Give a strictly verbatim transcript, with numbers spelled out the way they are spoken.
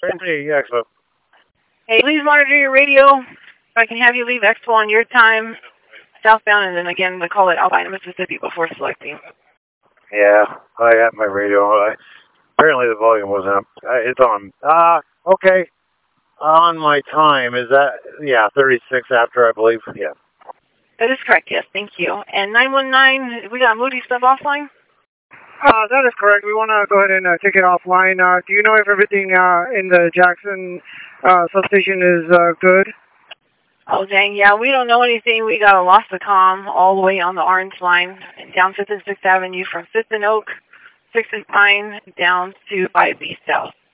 Hey, Expo. Hey, please monitor your radio. If I can have you leave Expo on your time, southbound, and then again, the call at Albina, Mississippi before selecting. Yeah, I have my radio. I, apparently the volume wasn't up. Uh, it's on. Ah, uh, okay. On my time, is that, yeah, thirty-six after, I believe. Yeah. That is correct, yes, thank you. And nine one nine, we got Moody stuff offline? Uh, that is correct. We want to go ahead and uh, take it offline. Uh, do you know if everything uh, in the Jackson uh, substation is uh, good? Oh, dang, yeah, we don't know anything. We got a loss of comm all the way on the orange line, down fifth and sixth Avenue, from fifth and Oak, sixth and Pine, down to five B South.